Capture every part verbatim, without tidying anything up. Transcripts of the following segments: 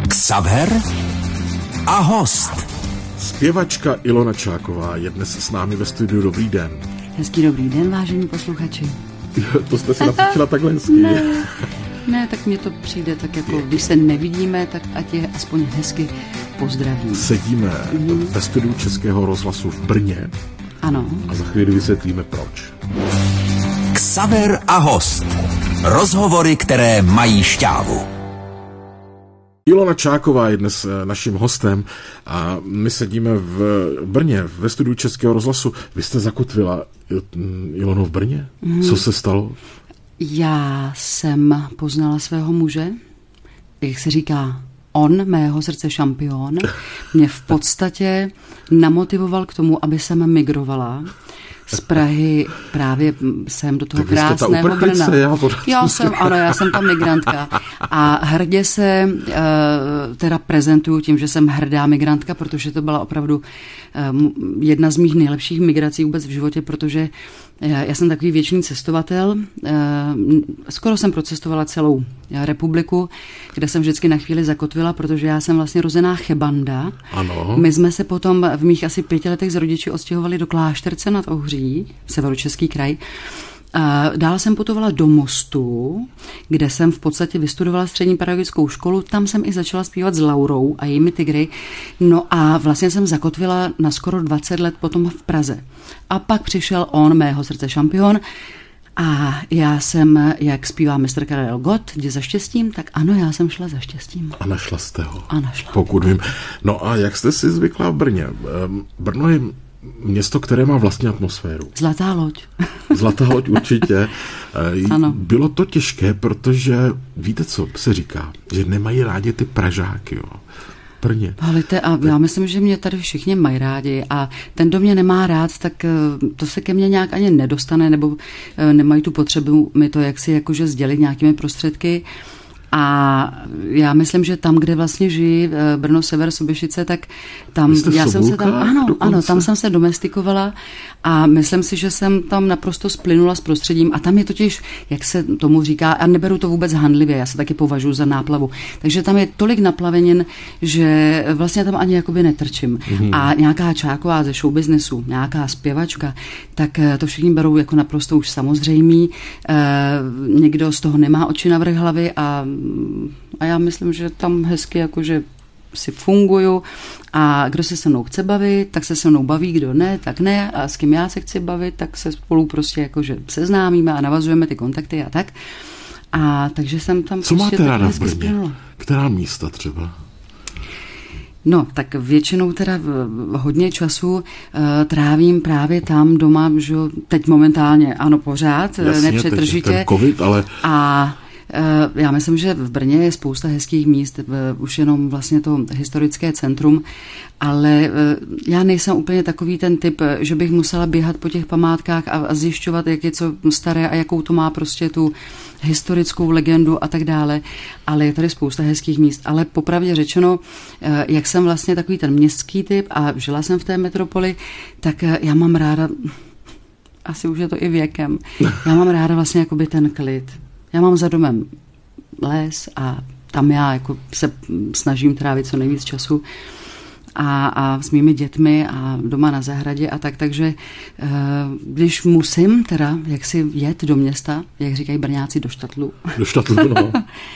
Xaver a host. Zpěvačka Ilona Čáková je dnes s námi ve studiu. Dobrý den. Hezký dobrý den, vážení posluchači. To jste si například takhle hezký. Ne, ne, tak mně to přijde tak jako, když se nevidíme, tak ať je aspoň hezky pozdravím. Sedíme mm. ve studiu Českého rozhlasu v Brně. Ano. A za chvíli vysvětlíme proč. Xaver a host. Rozhovory, které mají šťávu. Ilona Čáková je dnes naším hostem a my sedíme v Brně, ve studiu Českého rozhlasu. Vy jste zakotvila, Ilono, v Brně? Mm. Co se stalo? Já jsem poznala svého muže, jak se říká, on, mého srdce šampion, mě v podstatě namotivoval k tomu, aby jsem migrovala z Prahy právě sem do toho tak krásného Brna. Já, já jsem, ano, já jsem ta migrantka. A hrdě se uh, teda prezentuju tím, že jsem hrdá migrantka, protože to byla opravdu um, jedna z mých nejlepších migrací vůbec v životě, protože uh, já jsem takový věčný cestovatel. Uh, skoro jsem procestovala celou republiku, kde jsem vždycky na chvíli zakotvila, protože já jsem vlastně rozená Chebanda. Ano. My jsme se potom v mých asi pěti letech s rodiči odstěhovali do Klášterce nad Ohří, Severočeský kraj. Dál jsem putovala do Mostu, kde jsem v podstatě vystudovala střední pedagogickou školu. Tam jsem i začala zpívat s Laurou a jejími tygry. No a vlastně jsem zakotvila na skoro dvacet let potom v Praze. A pak přišel on, mého srdce šampion. A já jsem, jak zpívá mistr Karel Gott, jdi za štěstím, tak ano, já jsem šla za štěstím. A našla jste ho. A našla. Pokud vím. No a jak jste si zvykla v Brně? Brno je město, které má vlastní atmosféru. Zlatá loď. Zlatá loď určitě. Ano. Bylo to těžké, protože víte, co se říká, že nemají rádi ty Pražáky, jo. Brně. Halite, a já myslím, že mě tady všichni mají rádi a ten, kdo mě nemá rád, tak to se ke mně nějak ani nedostane, nebo nemají tu potřebu mi to jaksi jakože sdělit nějakými prostředky. A já myslím, že tam, kde vlastně žijí, Brno, Sever, Sobešice, tak tam já jsem se tam, ano, ano, tam jsem se domestikovala a myslím si, že jsem tam naprosto splynula s prostředím a tam je totiž, jak se tomu říká, a neberu to vůbec hanlivě, já se taky považuji za náplavu, takže tam je tolik naplavenin, že vlastně tam ani jakoby netrčím. Mm. A nějaká Čáková ze showbiznesu, nějaká zpěvačka, tak to všichni berou jako naprosto už samozřejmý, e, někdo z toho nemá oči na vrch hlavy a A já myslím, že tam hezky jakože si funguju a kdo se se mnou chce bavit, tak se se mnou baví, kdo ne, tak ne a s kým já se chci bavit, tak se spolu prostě jakože seznámíme a navazujeme ty kontakty a tak. A takže jsem tam Co prostě máte ráda v Brně? Spěnula. Která místa třeba? No, tak většinou teda hodně času uh, trávím právě tam doma, že teď momentálně, ano, pořád, Jasně, nepřetržitě. Teď ten covid, ale... A já myslím, že v Brně je spousta hezkých míst, už jenom vlastně to historické centrum, ale já nejsem úplně takový ten typ, že bych musela běhat po těch památkách a zjišťovat, jak je co staré a jakou to má prostě tu historickou legendu a tak dále, ale je tady spousta hezkých míst, ale popravdě řečeno, jak jsem vlastně takový ten městský typ a žila jsem v té metropoli, tak já mám ráda, asi už je to i věkem, já mám ráda vlastně jakoby ten klid. Já mám za domem les a tam já jako se snažím trávit co nejvíc času a, a s mými dětmi a doma na zahradě a tak, takže když musím teda jaksi jet do města, jak říkají Brňáci, do štatlu. Do štatlu, no.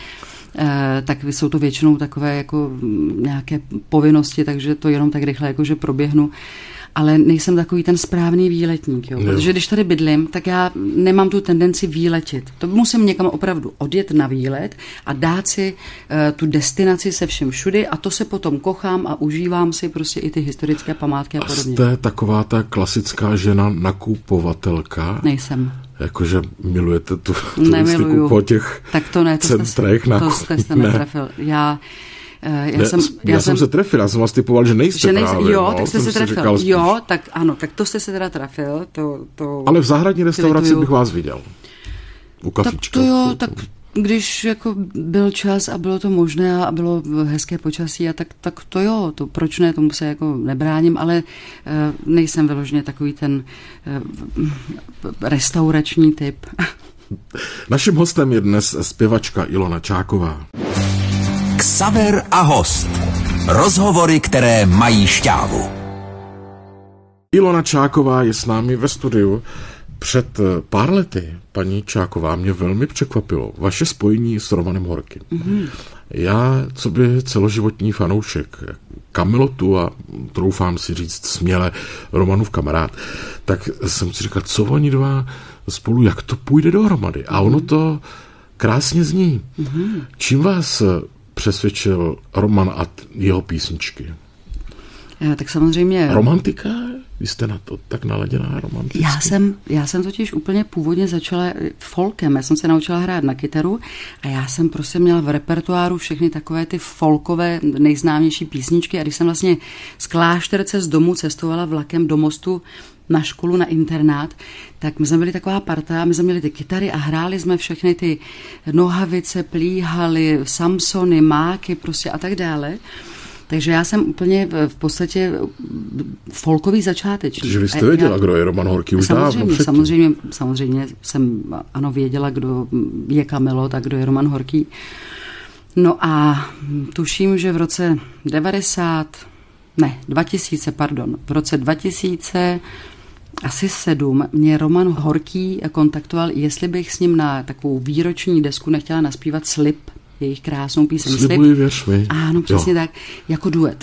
Tak jsou to většinou takové jako nějaké povinnosti, takže to jenom tak rychle jakože proběhnu. Ale nejsem takový ten správný výletník, jo? Protože když tady bydlím, tak já nemám tu tendenci výletit. To musím někam opravdu odjet na výlet a dát si uh, tu destinaci se všem všudy a to se potom kochám a užívám si prostě i ty historické památky a podobně. A jste taková ta klasická žena nakupovatelka? Nejsem. Jakože milujete tu turistiku po těch tak to ne, to centrech jste, to jste se netrefil. Já Já, ne, jsem, já, já jsem se trefil, já jsem vás typoval, že nejste že nejste, právě. Jo, no, tak jste se trefil. Říkal, jo, tak ano, tak to jste se teda trefil. To, to ale v zahradní restauraci bych vás viděl. U kafička. Tak to jo, tak když jako byl čas a bylo to možné a bylo hezké počasí, a tak, tak to jo, to proč ne, tomu se jako nebráním, ale uh, nejsem vyloženě takový ten uh, restaurační typ. Naším hostem je dnes zpěvačka Ilona Čáková. Xaver a host. Rozhovory, které mají šťávu. Ilona Čáková je s námi ve studiu. Před pár lety, paní Čáková, mě velmi překvapilo vaše spojení s Romanem Horkým. Mm-hmm. Já, co by celoživotní fanoušek Kamelotu a troufám si říct směle Romanův kamarád, tak jsem si říkal, co oni dva spolu, jak to půjde dohromady. A ono to krásně zní. Mm-hmm. Čím vás přesvědčil Roman a jeho písničky? Já, tak samozřejmě... Romantika? Vy jste na to tak naladěná romanticky? Já jsem, já jsem totiž úplně původně začala folkem. Já jsem se naučila hrát na kytaru a já jsem prostě měla v repertoáru všechny takové ty folkové nejznámější písničky a když jsem vlastně z Klášterce z domu cestovala vlakem do Mostu na školu, na internát, tak my jsme byli taková parta, my jsme měli ty kytary a hráli jsme všechny ty nohavice, plíhaly, Samsony, máky prostě a tak dále. Takže já jsem úplně v podstatě folkový začátečník. Takže vy jste věděla, já, kdo je Roman Horký už samozřejmě, dávno samozřejmě, samozřejmě jsem ano věděla, kdo je Kamelot a kdo je Roman Horký. No a tuším, že v roce devadesát, ne, dva tisíce, pardon, v roce dva tisíce asi sedm mě Roman Horký kontaktoval, jestli bych s ním na takovou výroční desku nechtěla naspívat Slib, jejich krásnou píseň Slibuji, věř mi. Ano, přesně jo. Tak, jako duet.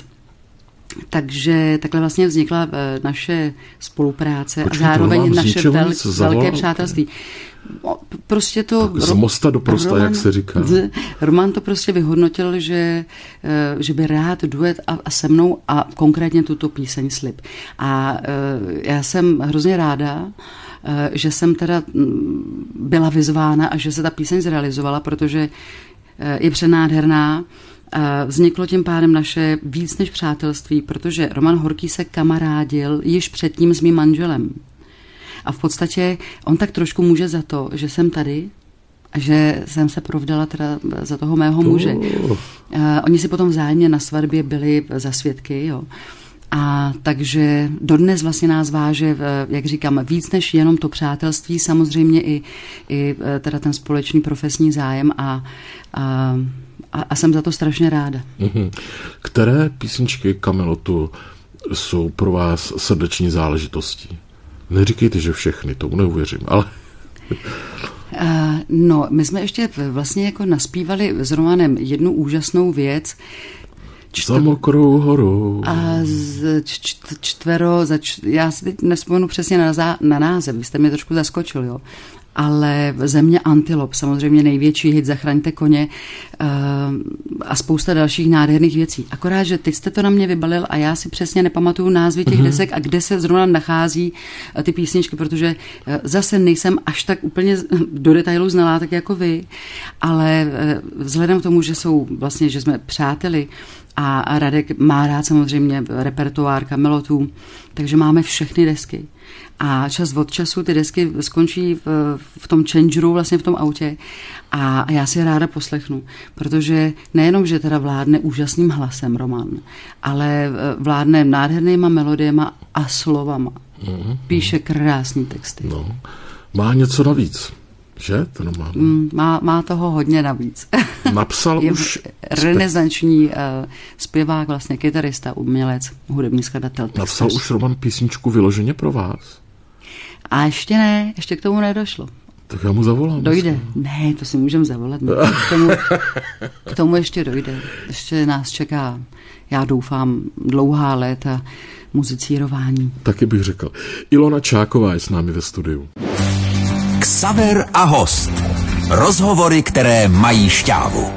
Takže takhle vlastně vznikla naše spolupráce Počkej, a zároveň naše vel, velké přátelství. Prostě to... Tak z mosta do prosta, Roman, jak se říká. Roman to prostě vyhodnotil, že, že by rád duet a, a se mnou a konkrétně tuto píseň Slib. A já jsem hrozně ráda, že jsem teda byla vyzvána a že se ta píseň zrealizovala, protože je přenádherná. Vzniklo tím pádem naše víc než přátelství, protože Roman Horký se kamarádil již předtím s mým manželem. A v podstatě on tak trošku může za to, že jsem tady a že jsem se provdala teda za toho mého muže. Uh. Oni si potom vzájemně na svatbě byli za svědky, jo. A takže dodnes vlastně nás váže, jak říkám, víc než jenom to přátelství, samozřejmě i, i teda ten společný profesní zájem a, a, a jsem za to strašně ráda. Mm-hmm. Které písničky Kamelotu jsou pro vás srdeční záležitostí? Neříkejte, že všechny, tomu neuvěřím, ale... Uh, no, my jsme ještě vlastně jako naspívali s Romanem jednu úžasnou věc, Za mokrou horou. A z č- čtvero, za č- já si teď nespomenu přesně na, zá- na název, vy jste mě trošku zaskočil, jo. Ale Země antilop, samozřejmě největší hit Zachraňte koně uh, a spousta dalších nádherných věcí. Akorát, že teď jste to na mě vybalil a já si přesně nepamatuju názvy těch mm-hmm. desek a kde se zrovna nachází uh, ty písničky, protože uh, zase nejsem až tak úplně do detailu znalá, tak jako vy, ale uh, vzhledem k tomu, že jsou vlastně, že jsme přáteli, a Radek má rád samozřejmě repertoár Kamelotů, takže máme všechny desky. A čas od času ty desky skončí v, v tom changeru, vlastně v tom autě a já si je ráda poslechnu, protože nejenom, že teda vládne úžasným hlasem Roman, ale vládne nádhernýma melodiema a slovama. Mm-hmm. Píše krásný texty. No. Má něco navíc, že? To má, mm, má, má toho hodně navíc. Napsal je už... renesanční uh, zpěvák, vlastně kytarista, umělec, hudební skladatel. Napsal už Roman písničku vyloženě pro vás? A ještě ne, ještě k tomu nedošlo. Tak já mu zavolám. Dojde. Myslím. Ne, to si můžeme zavolat. K tomu, k tomu ještě dojde. Ještě nás čeká, já doufám, dlouhá léta muzicírování. Taky bych řekl. Ilona Čáková je s námi ve studiu. Xaver a host. Rozhovory, které mají šťávu.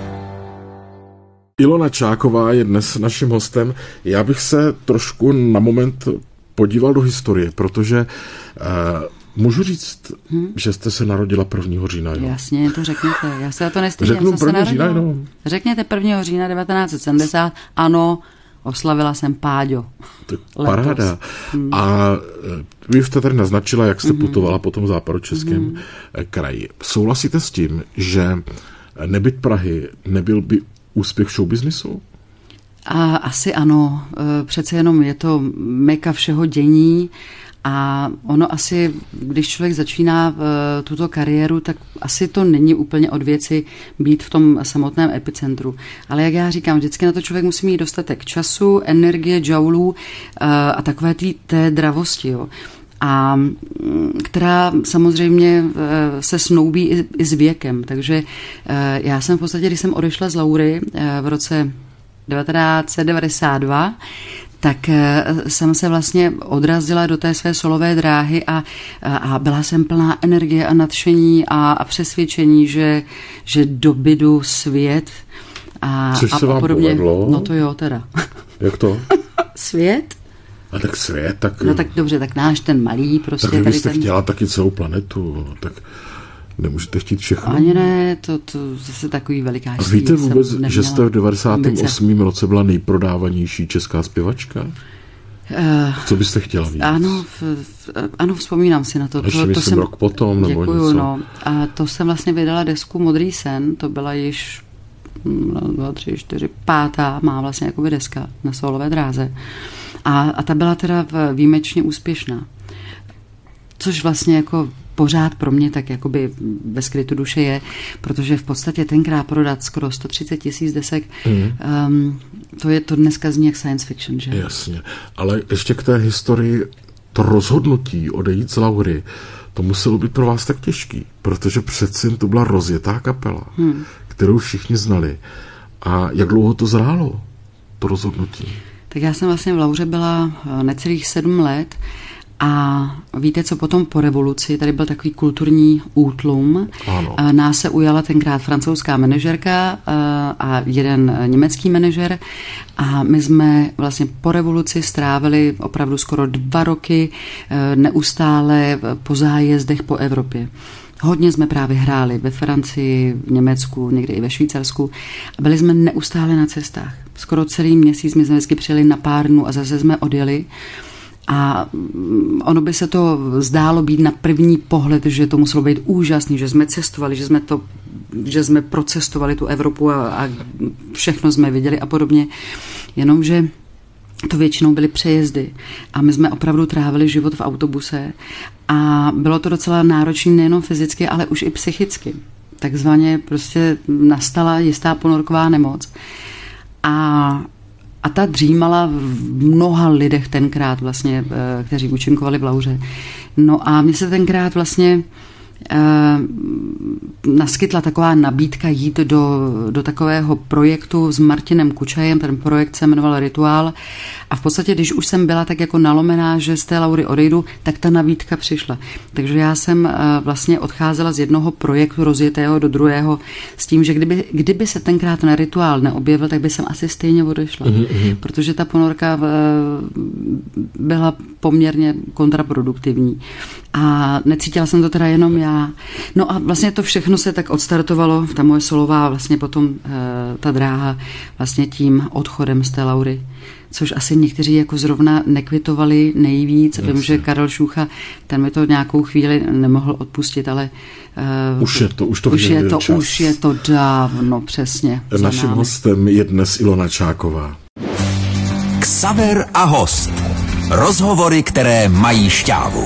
Ilona Čáková je dnes naším hostem. Já bych se trošku na moment podíval do historie, protože uh, můžu říct, hmm? že jste se narodila prvního října. Jo? Jasně, to řekněte. Já se to nestydím. Řeknu prvního října, no. Řekněte prvního října devatenáct set sedmdesát. Ano, oslavila jsem Páďo. Tak paráda. Hmm. A vy jste tady naznačila, jak jste hmm. putovala po tom západočeském hmm. kraji. Souhlasíte s tím, že nebyt Prahy nebyl by úspěch showbiznisu? A asi ano. Přece jenom je to meka všeho dění A ono asi, když člověk začíná tuto kariéru, tak asi to není úplně od věci být v tom samotném epicentru. Ale jak já říkám, vždycky na to člověk musí mít dostatek času, energie, džaulů a takové tý, té dravosti, jo. A která samozřejmě se snoubí i, i s věkem. Takže já jsem v podstatě, když jsem odešla z Laury v roce devatenáct set devadesát dva, tak jsem se vlastně odrazila do té své solové dráhy a, a byla jsem plná energie a nadšení a, a přesvědčení, že, že dobydu svět a, Což a se vám podobně. povedlo? No to jo, teda. Jak to? Svět? A tak svět, tak... No tak dobře, tak náš ten malý prostě. Tak vy tady jste ten... chtěla taky celou planetu, tak nemůžete chtít všechno. Ani ne, to, to zase takový velikářství. A víte vůbec, že jste v devadesátém osmém roce byla nejprodávanější česká zpěvačka? Uh, Co byste chtěla víc? Ano, v, v, ano, vzpomínám si na to. Ještě to, myslím to jsem, rok potom, nebo děkuju, něco. No. A to jsem vlastně vydala desku Modrý sen, to byla již dva, tři, čtyři, pátá má vlastně jakoby deska na solové dráze. A, a ta byla teda výjimečně úspěšná. Což vlastně jako pořád pro mě tak jakoby ve skrytu duše je, protože v podstatě tenkrát prodat skoro sto třicet tisíc desek, mm. um, to je to dneska zní jak science fiction, že? Jasně, ale ještě k té historii, to rozhodnutí odejít z Laury, to muselo být pro vás tak těžký, protože přeci to byla rozjetá kapela, hmm. kterou všichni znali. A jak dlouho to zrálo, to rozhodnutí? Tak já jsem vlastně v Lauře byla necelých sedm let a víte, co potom po revoluci, tady byl takový kulturní útlum. Ano. Nás se ujala tenkrát francouzská manažerka a jeden německý manažer a my jsme vlastně po revoluci strávili opravdu skoro dva roky neustále po zájezdech po Evropě. Hodně jsme právě hráli ve Francii, v Německu, někdy i ve Švýcarsku. A byli jsme neustále na cestách. Skoro celý měsíc my jsme vždycky přijeli na pár dnů a zase jsme odjeli. A ono by se to zdálo být na první pohled, že to muselo být úžasný, že jsme cestovali, že jsme, to, že jsme procestovali tu Evropu a, a všechno jsme viděli a podobně. Jenomže to většinou byly přejezdy a my jsme opravdu trávili život v autobuse a bylo to docela náročné nejenom fyzicky, ale už i psychicky. Takzvaně prostě nastala jistá ponorková nemoc a, a ta dřímala v mnoha lidech tenkrát vlastně, kteří účinkovali v Lauře. No a mně se tenkrát vlastně naskytla taková nabídka jít do, do takového projektu s Martinem Kučajem, ten projekt se jmenoval Rituál a v podstatě, když už jsem byla tak jako nalomená, že z té Laury odejdu, tak ta nabídka přišla. Takže já jsem vlastně odcházela z jednoho projektu rozjetého do druhého s tím, že kdyby, kdyby se tenkrát ten Rituál neobjevil, tak by jsem asi stejně odešla. Mm-hmm. Protože ta ponorka byla poměrně kontraproduktivní. A necítila jsem to teda jenom já. No a vlastně to všechno se tak odstartovalo, ta moje solová vlastně potom e, ta dráha vlastně tím odchodem z té Laury. Což asi někteří jako zrovna nekvitovali nejvíc. Vím, že Karel Šucha, ten mi to nějakou chvíli nemohl odpustit, ale uh, už je to, už to, už je to, čas. už je to dávno, přesně. Naším hostem je dnes Ilona Čáková. Xaver a host. Rozhovory, které mají šťávu.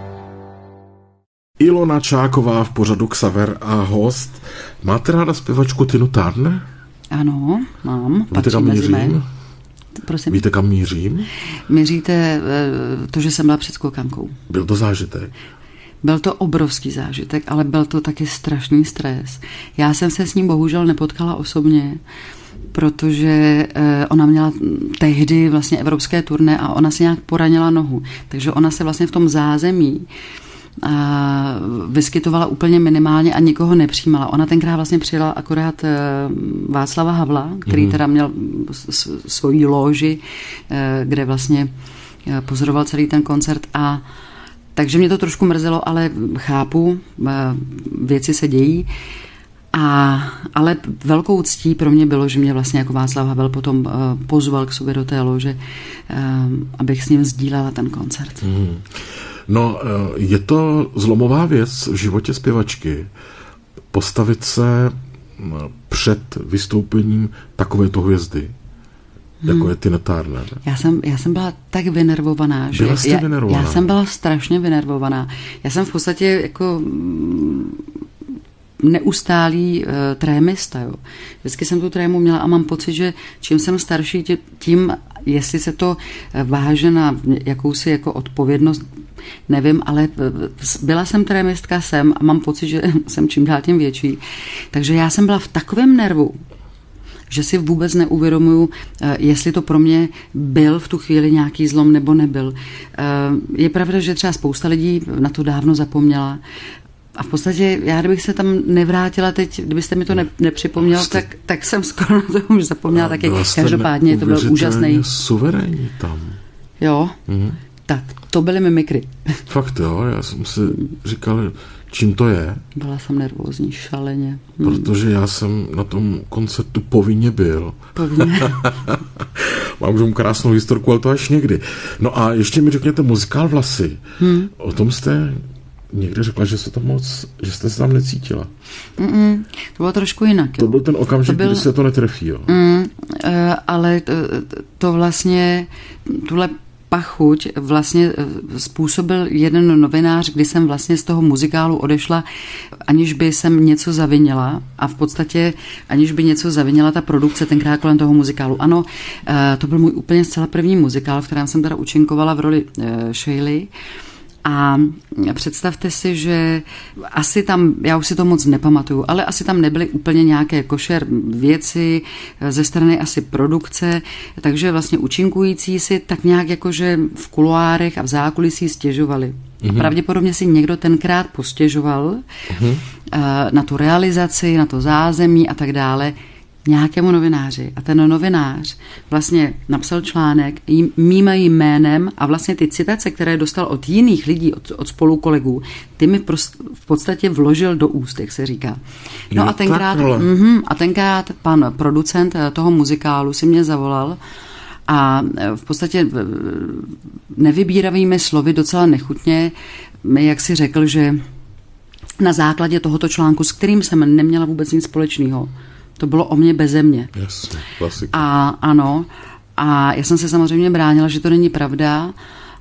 Ilona Čáková v pořadu Xaver a host. Máte ráda zpěvačku Tinu Turner? Ano, mám. Víte, kam mířím? Prosím. Víte, kam mířím? Míříte to, že jsem byla před skokankou. Byl to zážitek? Byl to obrovský zážitek, ale byl to taky strašný stres. Já jsem se s ním bohužel nepotkala osobně, protože ona měla tehdy vlastně evropské turné a ona si nějak poranila nohu. Takže ona se vlastně v tom zázemí a vyskytovala úplně minimálně a nikoho nepřijímala. Ona tenkrát vlastně přijela akorát Václava Havla, který teda měl svoji lóži, kde vlastně pozoroval celý ten koncert a takže mě to trošku mrzelo, ale chápu, věci se dějí. A, ale velkou ctí pro mě bylo, že mě vlastně jako Václav Havel potom uh, pozval k sobě do té lože, uh, abych s ním sdílela ten koncert. Hmm. No, je to zlomová věc v životě zpěvačky postavit se před vystoupením takovéto hvězdy. jako hmm. je Tina Turner. Já jsem, já jsem byla tak vynervovaná, že byla jste já, vynervovaná? já jsem byla strašně vynervovaná. Já jsem v podstatě jako neustálý uh, trémista. Jo. Vždycky jsem tu trému měla a mám pocit, že čím jsem starší, tím, jestli se to váže na jakousi jako odpovědnost, nevím, ale byla jsem trémistka, jsem a mám pocit, že jsem čím dál tím větší. Takže já jsem byla v takovém nervu, že si vůbec neuvědomuju, jestli to pro mě byl v tu chvíli nějaký zlom nebo nebyl. Je pravda, že třeba spousta lidí na to dávno zapomněla. A v podstatě, já kdybych se tam nevrátila teď, kdybyste mi to ne, nepřipomněl, jste, tak, tak jsem skoro na to už zapomněla taky. Každopádně to byl úžasný. Suverénní tam. Jo, mhm. Tak to byly mimikry. Fakt jo, já jsem si říkal, čím to je. Byla jsem nervózní, šaleně. Hmm. Protože já jsem na tom koncertu povinně byl. Povinně. Mám už krásnou historku, ale to až někdy. No a ještě mi řekněte muzikál Vlasy. Hmm. O tom jste někde řekla, že, se tam moc, že jste se tam necítila. Mm-mm, to bylo trošku jinak. Jo. To byl ten okamžik, byl, kdy se to netrefí. Jo. Mm, uh, ale to, to vlastně, tuhle pachuť vlastně způsobil jeden novinář, kdy jsem vlastně z toho muzikálu odešla, aniž by jsem něco zavinila a v podstatě aniž by něco zavinila ta produkce tenkrát kolem toho muzikálu. Ano, to byl můj úplně zcela první muzikál, v kterém jsem teda účinkovala v roli Shelley. A představte si, že asi tam, já už si to moc nepamatuju, ale asi tam nebyly úplně nějaké košer věci ze strany asi produkce, takže vlastně účinkující si tak nějak jakože v kuloárech a v zákulisí stěžovali. Mm-hmm. Pravděpodobně si někdo tenkrát postěžoval mm-hmm. na tu realizaci, na to zázemí a tak dále nějakému novináři. A ten novinář vlastně napsal článek mým jménem a vlastně ty citace, které dostal od jiných lidí, od, od spolukolegů, ty mi v podstatě vložil do úst, jak se říká. No, no a tenkrát, mm, a tenkrát pan producent toho muzikálu si mě zavolal a v podstatě nevybíravými slovy docela nechutně mi jak si řekl, že na základě tohoto článku, s kterým jsem neměla vůbec nic společného, to bylo o mě beze mě. Jasně, klasika. A ano, a já jsem se samozřejmě bránila, že to není pravda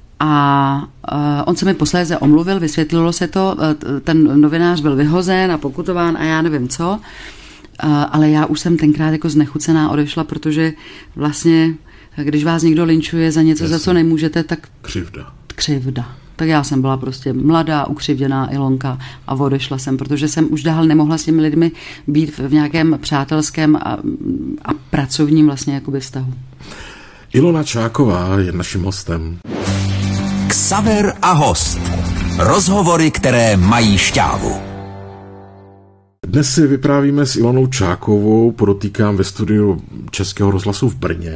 a uh, on se mi posléze omluvil, vysvětlilo se to, uh, ten novinář byl vyhozen a pokutován a já nevím co, uh, ale já už jsem tenkrát jako znechucená odešla, protože vlastně, když vás někdo linčuje za něco, Jasně. za co nemůžete, tak... Křivda. Křivda. Tak já jsem byla prostě mladá, ukřivděná Ilonka a odešla jsem, protože jsem už dál nemohla s těmi lidmi být v nějakém přátelském a, a pracovním vlastně jakoby vztahu. Ilona Čáková je naším hostem. Xaver a host. Rozhovory, které mají šťávu. Dnes si vyprávíme s Ilonou Čákovou, podotýkám ve studiu Českého rozhlasu v Brně.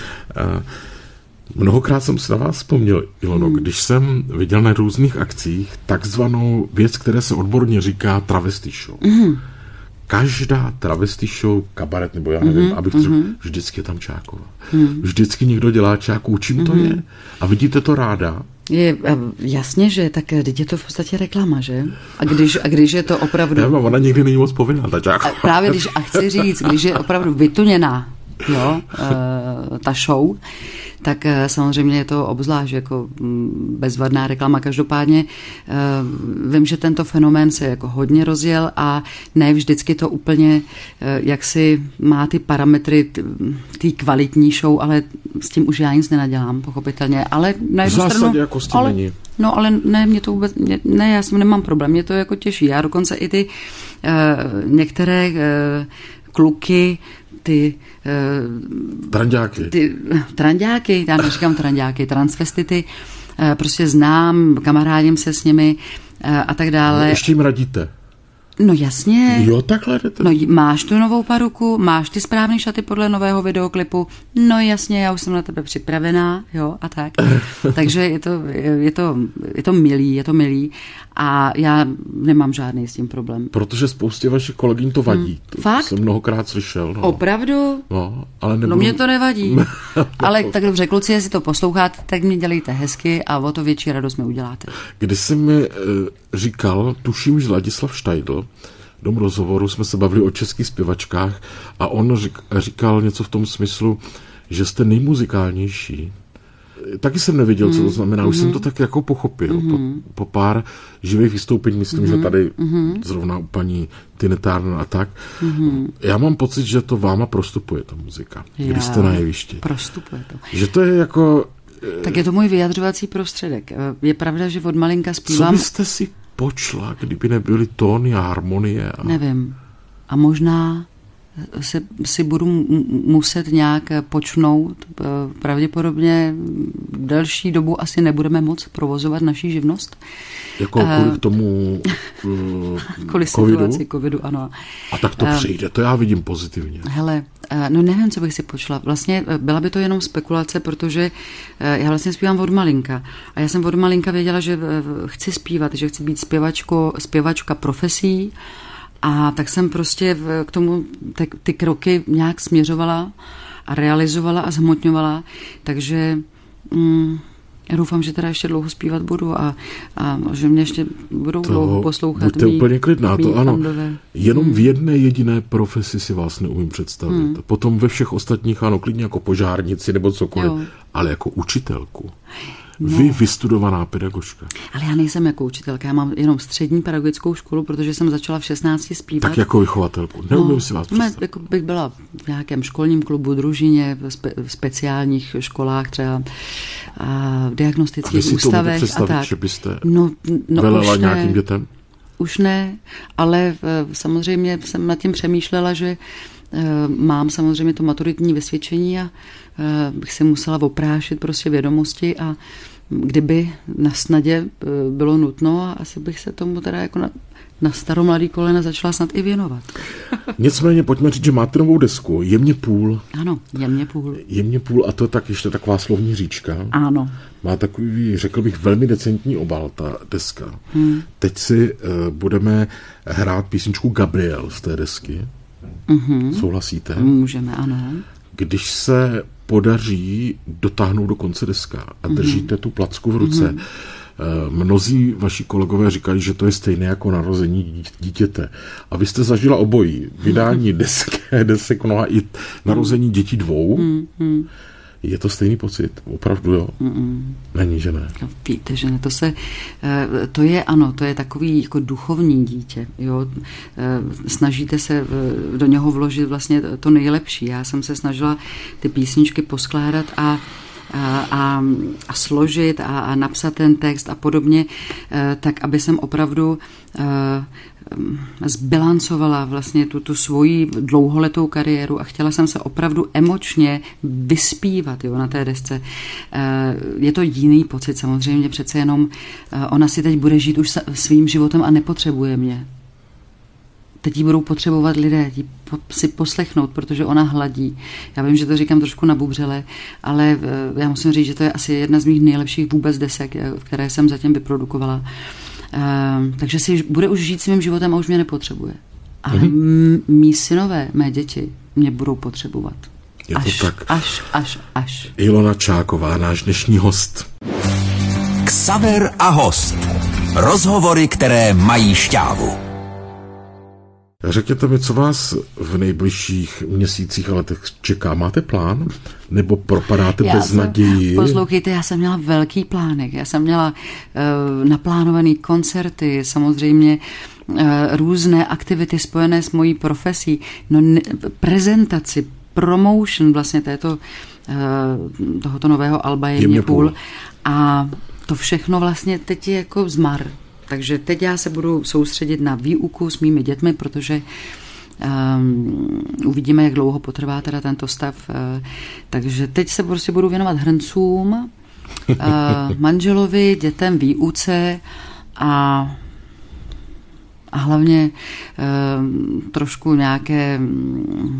Mnohokrát jsem se na vás vzpomněl, Ilono, hmm. když jsem viděl na různých akcích takzvanou věc, které se odborně říká travesty show. Hmm. Každá travesty show, kabaret, nebo já nevím, hmm. abych to řekl, hmm. vždycky je tam Čáková. Hmm. Vždycky někdo dělá Čáku, čím hmm. to je? A vidíte to ráda? Je, jasně, že tak teď je to v podstatě reklama, že? A když, a když je to opravdu... Já, ona někdy není moc povinná, ta Čáková. A právě když, a chci říct, když je opravdu vytuněná, jo, uh, ta show, tak samozřejmě je to obzvlášť jako bezvadná reklama. Každopádně vím, že tento fenomén se jako hodně rozjel a ne vždycky to úplně jaksi má ty parametry té kvalitní show, ale s tím už já nic nenadělám, pochopitelně. Ale na jednu stranu... stranu, jako s tím ale, není. No ale ne, mě to vůbec, mě, ne, já s tím nemám problém, mě to jako těší. Já dokonce i ty uh, některé uh, kluky, ty... Uh, tranďáky. Ty tranďáky, já neříkám tranďáky, transvestity, uh, prostě znám, kamarádím se s nimi uh, a tak dále. No, ještě jim radíte? No jasně. Jo, takhle jdete. No máš tu novou paruku, máš ty správné šaty podle nového videoklipu, no jasně, já už jsem na tebe připravená, jo, a tak. Takže je to, je, to, je to milý, je to milý a já nemám žádný s tím problém. Protože spoustě vašich kolegyň to vadí. Hmm. To Fakt? jsem mnohokrát slyšel. No. Opravdu? No, ale nebudu... No mě to nevadí. Ale tak dobře, kluci, jestli to posloucháte, tak mě dělejte hezky a o to větší radost mi uděláte. Když jsi mi e, říkal, tuším, že Ladislav Štajdl, v tom rozhovoru jsme se bavili o českých zpěvačkách a on řík, říkal něco v tom smyslu, že jste nejmuzikálnější. Taky jsem nevěděl, co to znamená. Mm. Už mm. jsem to tak jako pochopil. Mm. Po, po pár živých vystoupení, myslím, mm. že tady mm. zrovna u paní Tiny Turner a tak. Mm. Já mám pocit, že to váma prostupuje, ta muzika, já, když jste na jevišti. Prostupuje to. Že to je jako... Tak je to můj vyjadřovací prostředek. Je pravda, že od malinka zpívám... Co byste si počla, kdyby nebyly tóny a harmonie? A... Nevím. A možná se, si budu muset nějak počnout. Pravděpodobně delší dobu asi nebudeme moc provozovat naší živnost. Jako kvůli tomu uh, kvůli covidu? situaci covidu, ano. A tak to přijde, to já vidím pozitivně. Hele, no nevím, co bych si počula. Vlastně byla by to jenom spekulace, protože já vlastně zpívám od malinka. A já jsem od malinka věděla, že chci zpívat, že chci být zpěvačko, zpěvačka profesí. A tak jsem prostě k tomu ty, ty kroky nějak směřovala a realizovala a zhmotňovala. Takže mm, já doufám, že teda ještě dlouho zpívat budu a, a že mě ještě budou to dlouho poslouchat. Buďte mý, úplně klidná, to ano. Fandové. Jenom hmm. v jedné jediné profesi si vás neumím představit. Hmm. Potom ve všech ostatních, ano, klidně jako požárnici nebo cokoliv, jo. Ale jako učitelku. No. Vy vystudovaná pedagožka. Ale já nejsem jako učitelka, já mám jenom střední pedagogickou školu, protože jsem začala v šestnácti zpívat. Tak jako vychovatelku, neumím no, si vás představit. Jako bych byla v nějakém školním klubu, družině, v, spe, v speciálních školách, třeba a v diagnostických a ústavech. A představit, a tak. Že byste no, no, velela nějakým dětem? Už ne, ale samozřejmě jsem nad tím přemýšlela, že mám samozřejmě to maturitní vysvědčení a bych si musela oprášit prostě vědomosti a kdyby na snadě bylo nutno, a asi bych se tomu teda jako na, na staromladý kolena začala snad i věnovat. Nicméně pojďme říct, že máte novou desku, Jemně půl. Ano, Jemně půl. Jemně půl a to tak ještě taková slovní říčka. Ano. Má takový, řekl bych, velmi decentní obal, ta deska. Hmm. Teď si uh, budeme hrát písničku Gabriel z té desky. Mm-hmm. Souhlasíte? Můžeme, ano. Když se podaří dotáhnout do konce deska a držíte mm-hmm. tu placku v ruce, mm-hmm. mnozí vaši kolegové říkali, že to je stejné jako narození dítěte. A vy jste zažila obojí. Vydání desek, desek no a i narození dětí dvou. Mm-hmm. Je to stejný pocit? Opravdu jo? Mm-mm. Není, že ne? No, víte, že ne. To, se, to je, ano, to je takový jako duchovní dítě. Jo? Snažíte se do něho vložit vlastně to nejlepší. Já jsem se snažila ty písničky poskládat a A, a, a složit a, a napsat ten text a podobně, tak aby jsem opravdu zbilancovala vlastně tu, tu svoji dlouholetou kariéru a chtěla jsem se opravdu emočně vyspívat, jo, na té desce. Je to jiný pocit samozřejmě, přece jenom ona si teď bude žít už svým životem a nepotřebuje mě. Teď jí budou potřebovat lidé, jí si poslechnout, protože ona hladí. Já vím, že to říkám trošku nabubřele, ale já musím říct, že to je asi jedna z mých nejlepších vůbec desek, které jsem zatím vyprodukovala. Takže si bude už žít svým životem a už mě nepotřebuje. Ale mm-hmm. mý synové, mé děti mě budou potřebovat. Je až, to tak. Až, až, až. Ilona Čáková, náš dnešní host. Xaver a host. Rozhovory, které mají šťávu. Řekněte mi, co vás v nejbližších měsících a letech čeká. Máte plán? Nebo propadáte bez naději? Poslouchejte, já jsem měla velký plánek. Já jsem měla uh, naplánovaný koncerty, samozřejmě uh, různé aktivity spojené s mojí profesí, no, ne, prezentaci, promotion vlastně této, uh, tohoto nového alba Jemně půl. A to všechno vlastně teď je jako zmar. Takže teď já se budu soustředit na výuku s mými dětmi, protože um, uvidíme, jak dlouho potrvá teda tento stav. Uh, takže teď se prostě budu věnovat hrncům, uh, manželovi, dětem, výuce a, a hlavně uh, trošku nějaké um,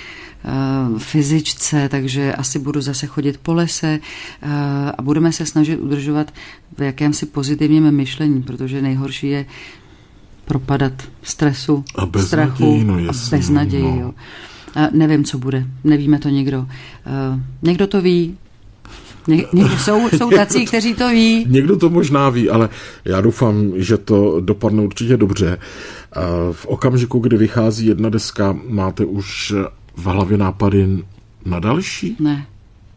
fyzičce, takže asi budu zase chodit po lese a budeme se snažit udržovat v jakémsi pozitivním myšlení, protože nejhorší je propadat stresu, a bez strachu naději, no a bez naději. No. Jo. A nevím, co bude. Nevíme to nikdo. Někdo to ví. Ně, někdo, jsou, jsou tací, kteří to ví. Někdo to možná ví, ale já doufám, že to dopadne určitě dobře. V okamžiku, kdy vychází jedna deska, máte už v hlavě nápady na další? Ne.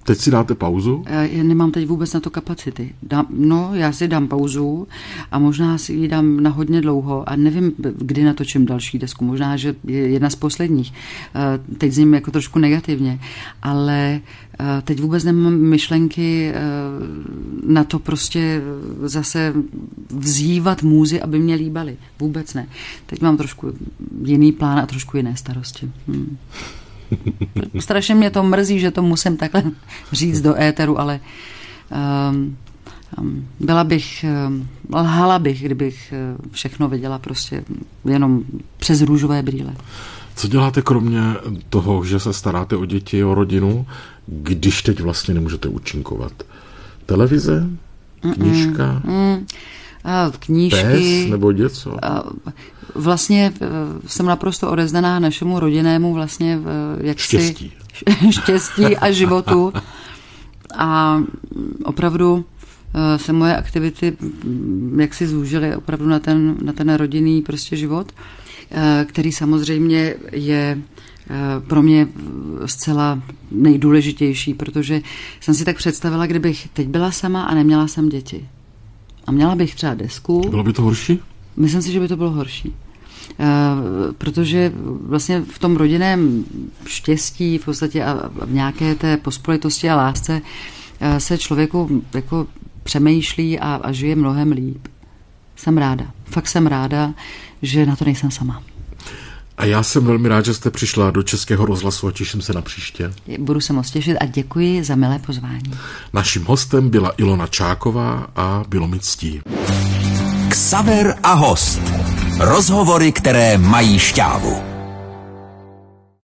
Teď si dáte pauzu? Já nemám teď vůbec na to kapacity. Dám, no, já si dám pauzu a možná si ji dám na hodně dlouho a nevím, kdy natočím další desku. Možná, že je jedna z posledních. Teď zním jako trošku negativně, ale teď vůbec nemám myšlenky na to prostě zase vzývat můzy, aby mě líbaly. Vůbec ne. Teď mám trošku jiný plán a trošku jiné starosti. Hmm. Strašně mě to mrzí, že to musím takhle říct do éteru, ale um, um, byla bych, um, lhala bych, kdybych uh, všechno viděla prostě jenom přes růžové brýle. Co děláte kromě toho, že se staráte o děti, o rodinu, když teď vlastně nemůžete účinkovat? Televize? Knížka? Mm, mm, a knížky. Pes nebo něco? A, vlastně jsem naprosto odevzdaná našemu rodinnému vlastně jak štěstí. Si, štěstí a životu. A opravdu se moje aktivity jak si zúžily opravdu na ten, na ten rodinný prostě život, který samozřejmě je pro mě zcela nejdůležitější, protože jsem si tak představila, kdybych teď byla sama a neměla jsem děti. A měla bych třeba desku. Bylo by to horší? Myslím si, že by to bylo horší. Uh, protože vlastně v tom rodinném štěstí v podstatě a v nějaké té pospolitosti a lásce uh, se člověku jako přemýšlí a, a žije mnohem líp. Jsem ráda. Fakt jsem ráda, že na to nejsem sama. A já jsem velmi rád, že jste přišla do Českého rozhlasu a těším se na příště. Budu se moc těšit a děkuji za milé pozvání. Naším hostem byla Ilona Čáková a bylo mi ctí. Xaver a host. Rozhovory, které mají šťávu.